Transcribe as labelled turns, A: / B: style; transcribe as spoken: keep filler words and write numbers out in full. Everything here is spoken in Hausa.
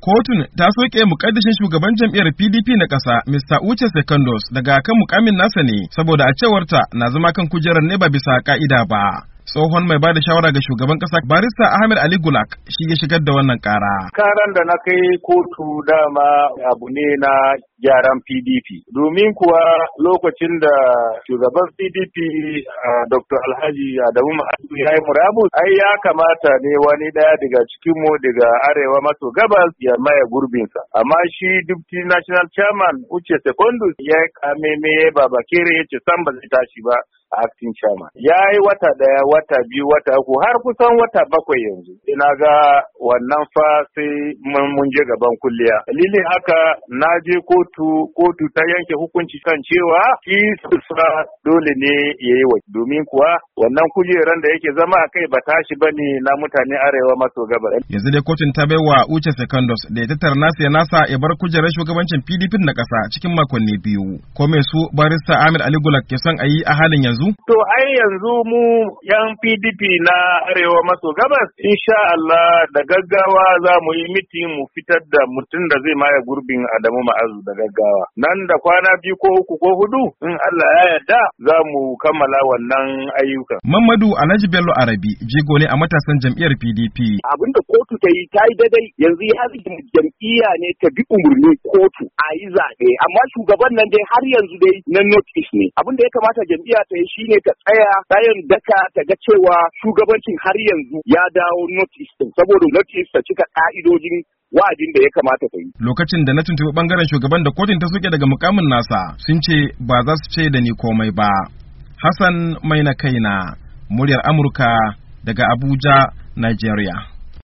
A: Kotun ta soke mukaddashin shugaban jam'iyyar P D P na ƙasa, Mister Uche Secondos, daga kan mukamin nasa ne, saboda a cewarta na zama kan kujerar ne ba bisa ka'ida ba. Tsohon mai bada shawara ga shugaban kasa barista Ahmed Ali Gulak shi ya shigar da wannan kara.
B: Karan da na kai kotu dama abu ne na gyaran P D P. Domin kuwa lokacin da shugaban P D P Doctor Alhaji Adamu Ma'azu ya yi murabus, ai ya kamata ne wani daya daga cikinmu daga arewa maso gabas ya maye gurbinsa. Amma shi Deputy National Chairman Uche Secondos ya kame me Babakere ya ce san ba zai tashi ba a acting chairman. Ya yi wata daya, wata biyu, wata uku, har kusan wata bakwai yanzu. Ina ga wannan fa sai mun je gaban kulliya. Dalilin haka na je kotu, kotu ta yanke hukunci kan cewa shi sa dole ne ya yi wa. Domin kuwa wannan kujeran da yake zama a kai ba tashi ba ne na mutane arewa maso gabas.
A: Yanzu dai kotun ta bai wa Uche Secondos da ya tattara nasa ya nasa ya bar kujerar shugabancin P D P na ƙasa cikin makonni biyu. Ko me su barista Ahmed Ali Gulak ke son a yi a halin yanzu?
B: To ai yanzu mu yan P D P na arewa maso gabas insha Allah da gaggawa za mu yi mitin mu fitar da mutum da zai maye gurbin Adamu Ma'azu da gaggawa. Nan da kwana biyu ko uku ko hudu in Allah ya yarda za mu kammala wannan ayyukan.
A: Mamadu Alhaji Bello Arabi jigo ne a matasan jam'iyyar P D P.
C: Abinda kotu ta yi ta yi daidai, yanzu ya zama jam'iyya ne ta bi umarnin kotu a yi zaɓe, amma shugaban nan dai har yanzu dai na notice ne. Abinda ya kamata jam'iyya ta yi shine ta tsaya tsayin daka ta ga cewa shugabancin har yanzu ya dawo notice din, saboda notice ta cika ka'idojin wa'adin da ya kamata ta yi.
A: Lokacin da na tuntuɓi bangaren shugaban da kotun ta soke daga mukamin nasa, sun ce ba za su ce da ni komai ba. Hassan Maina Kaina, muryar Amurka daga Abuja, Nigeria.